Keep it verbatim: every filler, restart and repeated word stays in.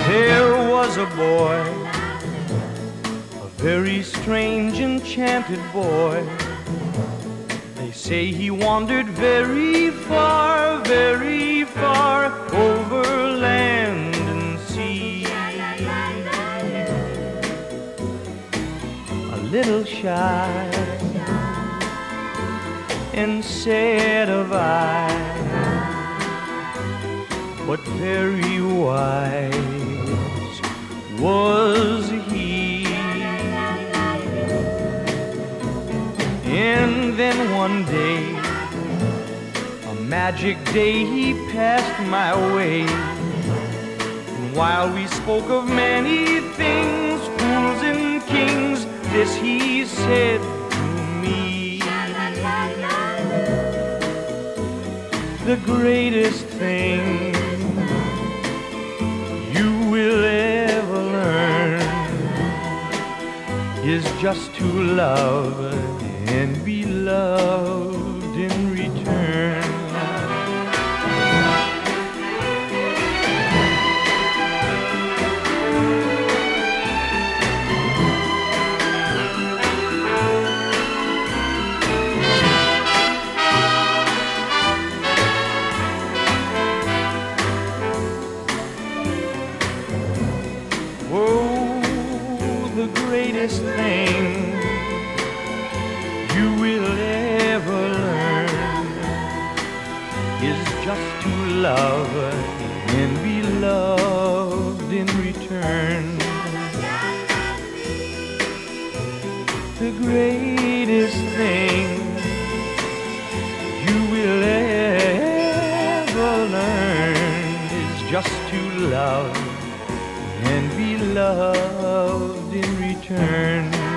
There was a boy, a very strange, enchanted boy. They say he wandered very far, very far over land and sea. A little shy and sad of eye, but very wise was he. And then one day, a magic day, he passed my way. And while we spoke of many things, fools and kings, this he said to me: the greatest thing you will ever learn is just to love and be loved in return. Oh, the greatest thing you will ever learn is just to love and be loved in return. The greatest thing you will ever learn is just to love and be loved in return.